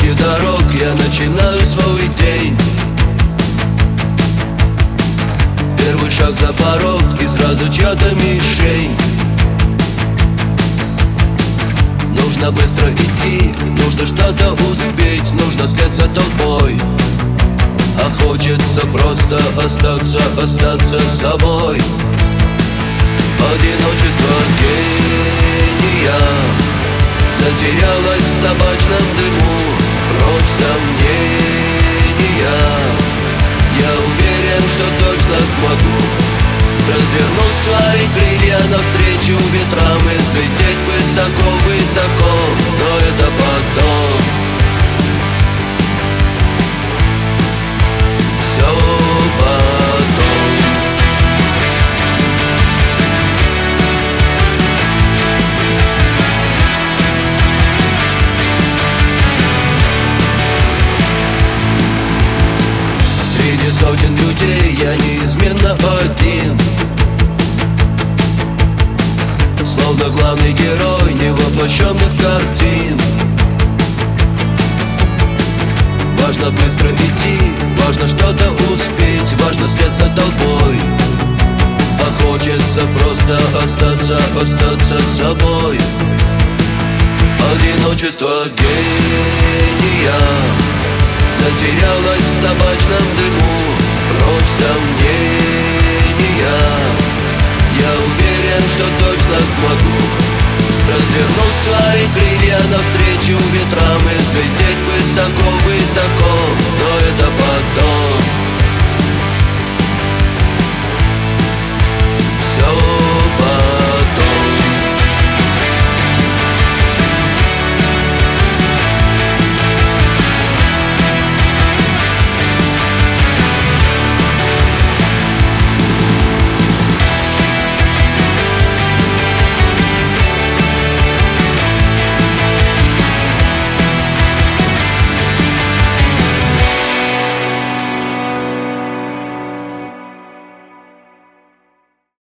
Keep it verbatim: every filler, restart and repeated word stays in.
среди дорог я начинаю свой день. Первый шаг за порог и сразу чья-то мишень. Нужно быстро идти, нужно что-то успеть, нужно след за толпой. А хочется просто остаться, остаться с собой. Одиночество гения затерялось в табачном дыму. Прочь сомнения, я уверен, что точно смогу развернуть свои крылья навстречу ветрам и взлететь высоко-высоко. Но это потом, все потом. Среди сотен людей я неизменно один, словно главный герой невоплощенных картин. Важно быстро идти, важно что-то успеть, важно след за толпой. А хочется просто остаться, остаться с собой. Одиночество гения затерялось в табачном дыму. Прочь сомнения, я уверен, что точно смогу развернуть свои крылья навстречу ветрам и взлететь высоко